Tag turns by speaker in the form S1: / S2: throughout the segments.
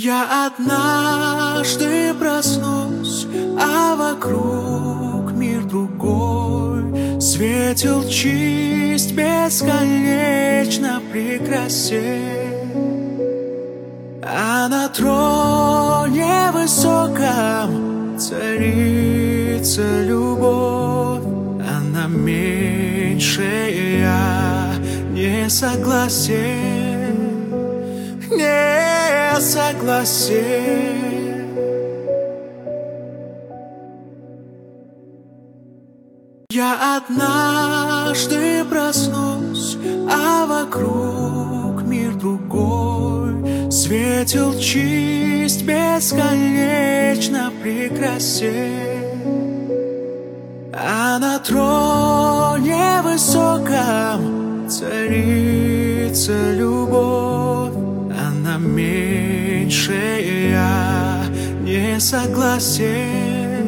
S1: Я однажды проснусь, а вокруг мир другой. Светил чист, бесконечно прекрасен. А на троне высоком царица любовь. Она меньше, я не согласен, не согласен. Я однажды проснусь, а вокруг мир другой. Светил чист, бесконечно прекрасен. А на троне высоком царица любовь. Она меньше, я не согласен,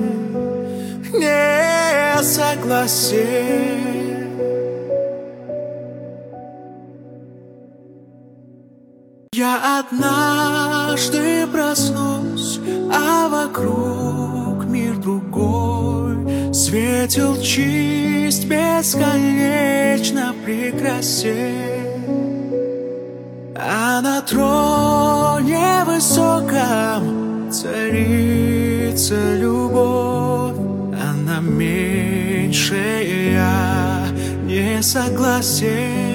S1: не согласен. Я однажды проснусь, а вокруг мир другой. Светил чист, бесконечно прекрасен. А на троне высоком царица любовь. Она меньше, я не согласен,